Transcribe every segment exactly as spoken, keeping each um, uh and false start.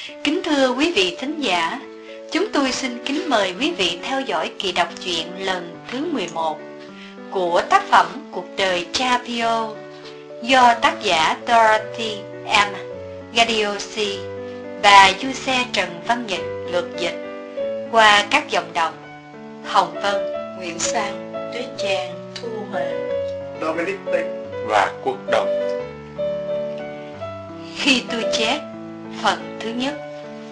Kính thưa quý vị thính giả, chúng tôi xin kính mời quý vị theo dõi kỳ đọc truyện lần thứ mười một của tác phẩm Cuộc đời Cha-Pio do tác giả Dorothy M. Gaddiosi và Du-xe Trần Văn Nhật lược dịch qua các dòng đọc Hồng Vân, Nguyễn Sang, Tuyết Trang, Thu Huệ, Dominic Tĩnh và Quốc Đông. Khi tôi chết, phần thứ nhất.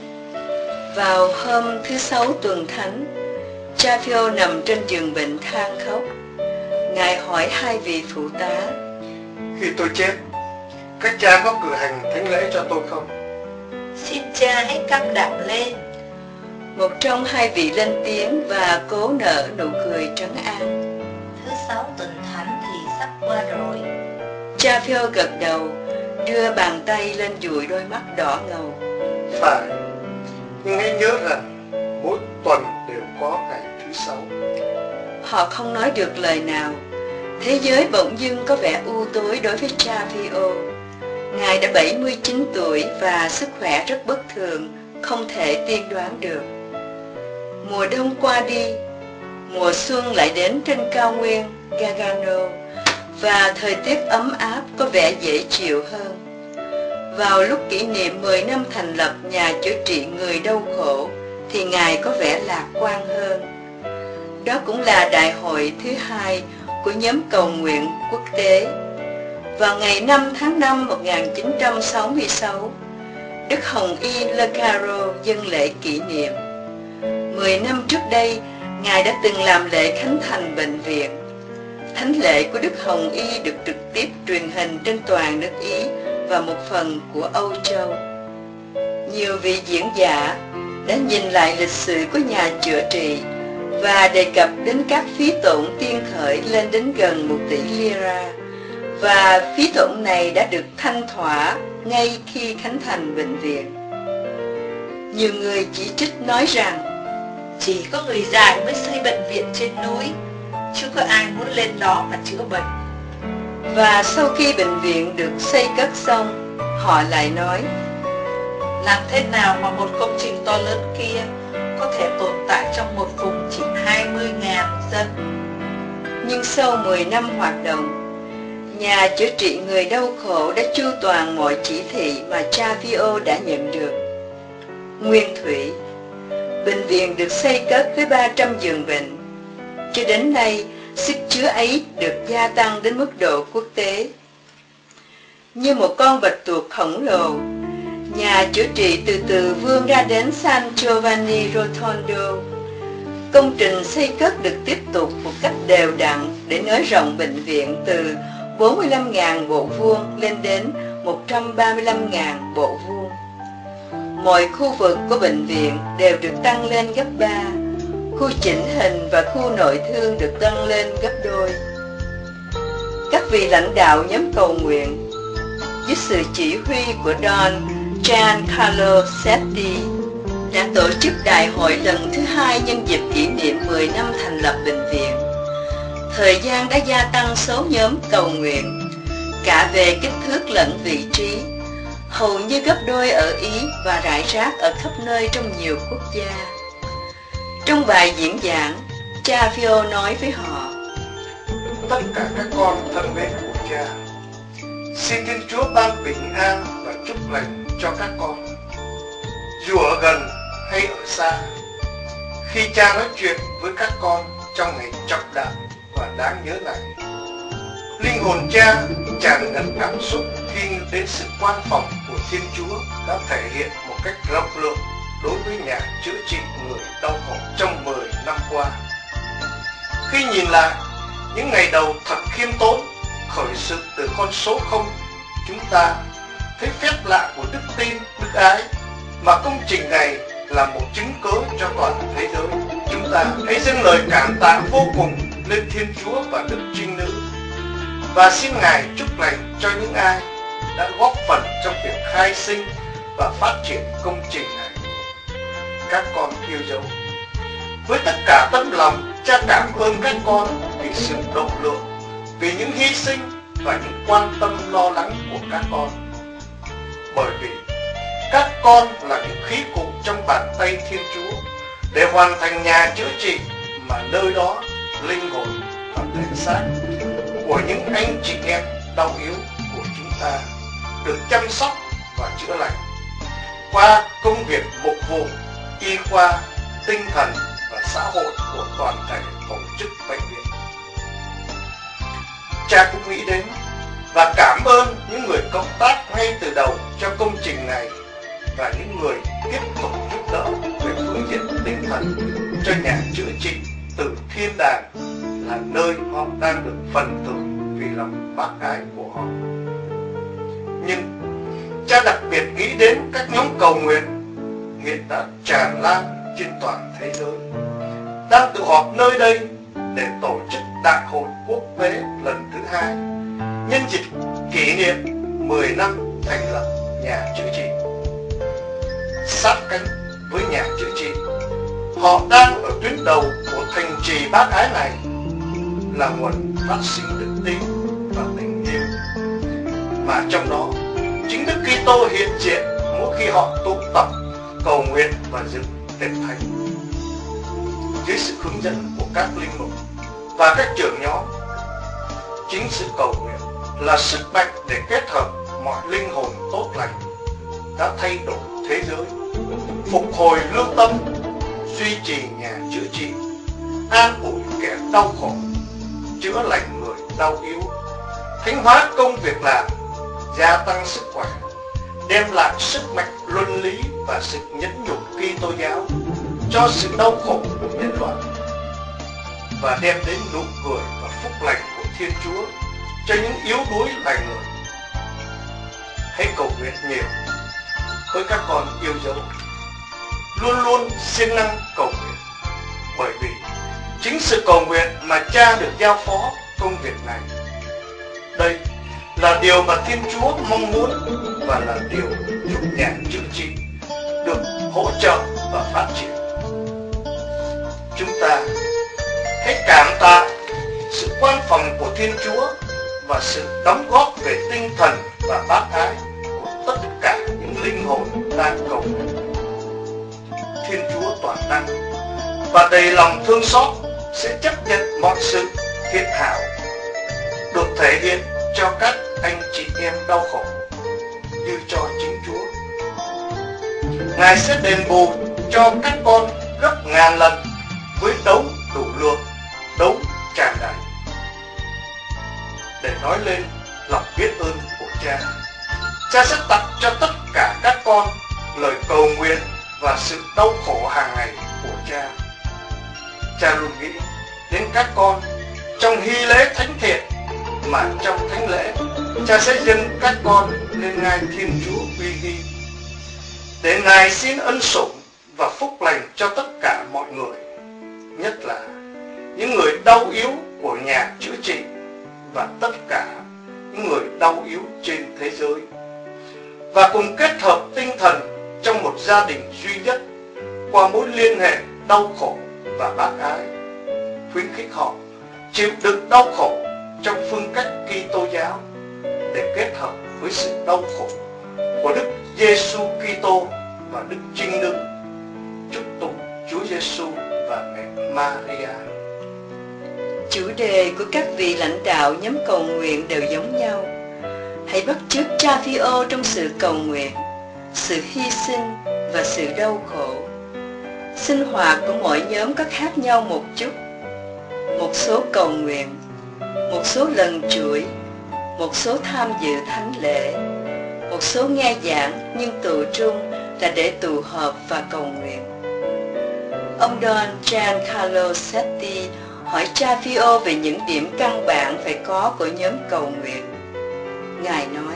Vào hôm thứ sáu tuần thánh, Cha-Pio nằm trên giường bệnh than khóc. Ngài hỏi hai vị phụ tá: Khi tôi chết, các cha có cử hành thánh lễ cho tôi không? Xin cha hãy căng đảm lên. Một trong hai vị lên tiếng và cố nở nụ cười trấn an. Thứ sáu tuần thánh thì sắp qua rồi. Cha-Pio gật đầu, đưa bàn tay lên dụi đôi mắt đỏ ngầu. Phải, nhưng hãy nhớ rằng mỗi tuần đều có ngày thứ sáu. Họ không nói được lời nào. Thế giới bỗng dưng có vẻ u tối đối với Cha-Pio. Ngài đã bảy mươi chín tuổi và sức khỏe rất bất thường, không thể tiên đoán được. Mùa đông qua đi, mùa xuân lại đến trên cao nguyên Gargano, và thời tiết ấm áp có vẻ dễ chịu hơn. Vào lúc kỷ niệm mười năm thành lập nhà chữa trị người đau khổ thì Ngài có vẻ lạc quan hơn. Đó cũng là đại hội thứ hai của nhóm cầu nguyện quốc tế. Vào ngày năm tháng năm một nghìn chín trăm sáu mươi sáu, Đức Hồng Y Le Caro dâng lễ kỷ niệm. Mười năm trước đây, Ngài đã từng làm lễ khánh thành bệnh viện. Thánh lễ của Đức Hồng Y được trực tiếp truyền hình trên toàn nước Ý và một phần của Âu Châu. Nhiều vị diễn giả đã nhìn lại lịch sử của nhà chữa trị và đề cập đến các phí tổn tiên khởi lên đến gần một tỷ lira, và phí tổn này đã được thanh thỏa ngay khi khánh thành bệnh viện. Nhiều người chỉ trích nói rằng chỉ có người già mới xây bệnh viện trên núi, chứ có ai muốn lên đó mà chữa bệnh. Và sau khi bệnh viện được xây cất xong, họ lại nói: làm thế nào mà một công trình to lớn kia có thể tồn tại trong một vùng chỉ hai mươi nghìn dân? Nhưng sau mười năm hoạt động, nhà chữa trị người đau khổ đã chu toàn mọi chỉ thị mà Cha-Pio đã nhận được. Nguyên thủy, bệnh viện được xây cất với ba trăm giường bệnh. Cho đến nay, sức chứa ấy được gia tăng đến mức độ quốc tế. Như một con bạch tuộc khổng lồ, nhà chữa trị từ từ vươn ra đến San Giovanni Rotondo. Công trình xây cất được tiếp tục một cách đều đặn để nới rộng bệnh viện từ bốn mươi lăm nghìn bộ vuông lên đến một trăm ba mươi lăm nghìn bộ vuông. Mọi khu vực của bệnh viện đều được tăng lên gấp ba. Khu chỉnh hình và khu nội thương được tăng lên gấp đôi. Các vị lãnh đạo nhóm cầu nguyện, dưới sự chỉ huy của Don Giancarlo Setti, đã tổ chức đại hội lần thứ hai nhân dịp kỷ niệm mười năm thành lập bệnh viện. Thời gian đã gia tăng số nhóm cầu nguyện, cả về kích thước lẫn vị trí, hầu như gấp đôi ở Ý và rải rác ở khắp nơi trong nhiều quốc gia. Trong bài diễn giảng, Cha-Pio nói với họ: Tất cả các con thân mến của cha, xin Thiên Chúa ban bình an và chúc lành cho các con. Dù ở gần hay ở xa, khi cha nói chuyện với các con trong ngày trọng đại và đáng nhớ này, linh hồn cha tràn ngập cảm xúc khi nghĩ đến sự quan phòng của Thiên Chúa đã thể hiện một cách rộng lượng đối với nhà chữa trị người đau khổ trong mười năm qua. Khi nhìn lại những ngày đầu thật khiêm tốn, khởi sự từ con số không, chúng ta thấy phép lạ của đức tin, đức ái mà công trình này là một chứng cớ cho toàn thế giới. Chúng ta hãy dâng lời cảm tạ vô cùng lên Thiên Chúa và Đức Trinh Nữ, và xin Ngài chúc lành cho những ai đã góp phần trong việc khai sinh và phát triển công trình này. Các con yêu dấu, với tất cả tâm lòng, cha cảm ơn các con vì sự độ lượng, vì những hy sinh và những quan tâm lo lắng của các con. Bởi vì các con là những khí trong bàn tay Thiên Chúa để hoàn thành nhà chữa trị, mà nơi đó linh hồn và thể xác của những anh chị em đau yếu của chúng ta được chăm sóc và chữa lành qua công việc mục vụ, y khoa, tinh thần và xã hội của toàn thể tổ chức bệnh viện. Cha cũng nghĩ đến và cảm ơn những người cộng tác ngay từ đầu cho công trình này và những người tiếp tục giúp đỡ về phương diện tinh thần cho nhà chữa trị từ thiên đàng, là nơi họ đang được phần thưởng vì lòng bác ái của họ. Nhưng cha đặc biệt nghĩ đến các nhóm cầu nguyện hiện đã tràn lan trên toàn thế giới, đang tụ họp nơi đây để tổ chức đại hội quốc tế lần thứ hai nhân dịp kỷ niệm mười năm thành lập nhà chữa trị. Sát cánh với nhà chữa trị, họ đang ở tuyến đầu của thành trì bác ái này, là nguồn phát sinh đức tin và tình yêu, mà trong đó chính Đức Kitô hiện diện mỗi khi họ tụ tập cầu nguyện và dự tiệc thánh. Dưới sự hướng dẫn của các linh mục và các trưởng nhóm, chính sự cầu nguyện là sức mạnh để kết hợp mọi linh hồn tốt lành đã thay đổi thế giới, phục hồi lương tâm, duy trì nhà chữa trị, an ủi kẻ đau khổ, chữa lành người đau yếu, thánh hóa công việc làm, gia tăng sức khỏe, đem lại sức mạnh luân lý và sự nhẫn nhục Kitô giáo cho sự đau khổ của nhân loại, và đem đến nụ cười và phúc lành của Thiên Chúa cho những yếu đuối loài người. Hãy cầu nguyện nhiều với các con yêu dấu, luôn luôn siêng năng cầu nguyện, bởi vì chính sự cầu nguyện mà cha được giao phó công việc này. Đây là điều mà Thiên Chúa mong muốn và là điều giúp nhà chữa trị được hỗ trợ và phát triển. Chúng ta hãy cảm tạ sự quan phòng của Thiên Chúa và sự đóng góp về tinh thần và bác ái của tất cả những linh hồn đang cầu nguyện. Thiên Chúa toàn năng và đầy lòng thương xót sẽ chấp nhận mọi sự thiện hảo được thể hiện cho các anh chị em đau khổ như cho chính Chúa. Ngài sẽ đền bù cho các con gấp ngàn lần với đấu đủ lượng, đấu tràn đầy. Để nói lên lòng biết ơn của cha, cha sẽ tặng cho tất cả các con lời cầu nguyện và sự đau khổ hàng ngày của cha. Cha luôn nghĩ đến các con trong hy lễ thánh thiện, mà trong thánh lễ cha sẽ dâng các con lên ngai Thiên Chúa uy nghi, để Ngài xin ân sủng và phúc lành cho tất cả mọi người, nhất là những người đau yếu của nhà chữa trị và tất cả những người đau yếu trên thế giới, và cùng kết hợp tinh thần trong một gia đình duy nhất qua mối liên hệ đau khổ và bác ái, khuyến khích họ chịu đựng đau khổ trong phương cách Kitô giáo để kết hợp với sự đau khổ của Đức Giêsu Kitô và Đức Trinh Nữ. Chúc tụng Chúa Giêsu và mẹ Maria. Chủ đề của các vị lãnh đạo nhóm cầu nguyện đều giống nhau. Hãy bắt chước Cha Phi-ô trong sự cầu nguyện, sự hy sinh và sự đau khổ. Sinh hoạt của mỗi nhóm có khác nhau một chút. Một số cầu nguyện, một số lần chuỗi, một số tham dự thánh lễ, một số nghe giảng, nhưng tụ trung là để tụ họp và cầu nguyện. Ông Don Giancarlo Setti hỏi Cha Phi-ô về những điểm căn bản phải có của nhóm cầu nguyện. Ngài nói: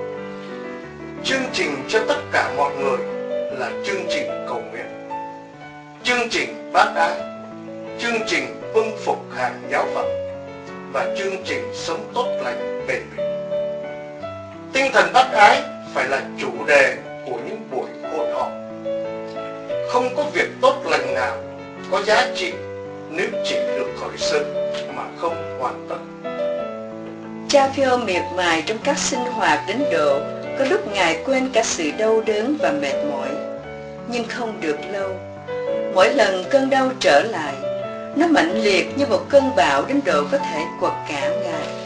chương trình cho tất cả mọi người là chương trình cầu nguyện, chương trình bác ái, chương trình vâng phục hàng giáo phận và chương trình sống tốt lành bền bỉ. Tinh thần bác ái phải là chủ đề của những buổi hội họp. Không có việc tốt lành nào có giá trị nếu chỉ được khởi xướng mà không hoàn tất. Cha Phi-ô miệt mài trong các sinh hoạt đến độ có lúc Ngài quên cả sự đau đớn và mệt mỏi. nhưng không được lâu. Mỗi lần cơn đau trở lại, nó mạnh liệt như một cơn bão đến độ có thể quật cả Ngài.